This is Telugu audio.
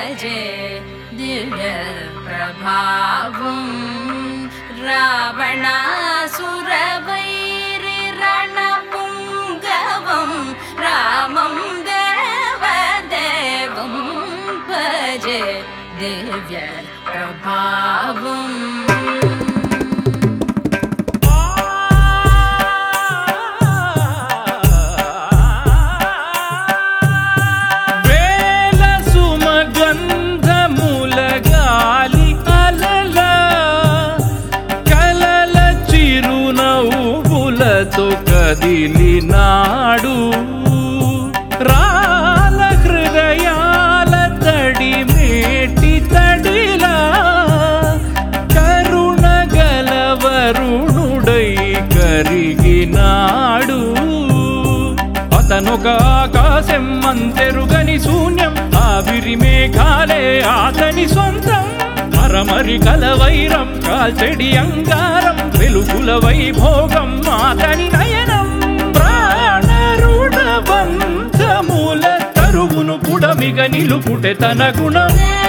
భజే దివ్య ప్రభావం రావణాసురవైరి రణపుంగవం రామం దేవదేవం భజే దివ్య ప్రభావం కదిలినాడు రాల హృదయాల తడి మేటి తడిలా కరుణ గలవరుణుడై కరిగినాడు అతనొక ఆకాశం అంతెరుగని శూన్యం ఆవిరి మేఘాలే అతని సొంతం మరమరి కలవైరం కాల్చెడి అంగారం వెలుగుల వైభోగం అతని నయనం ప్రాణరుణ బంధముల తరువును పుడమిగ నిలుపుటె తన గుణం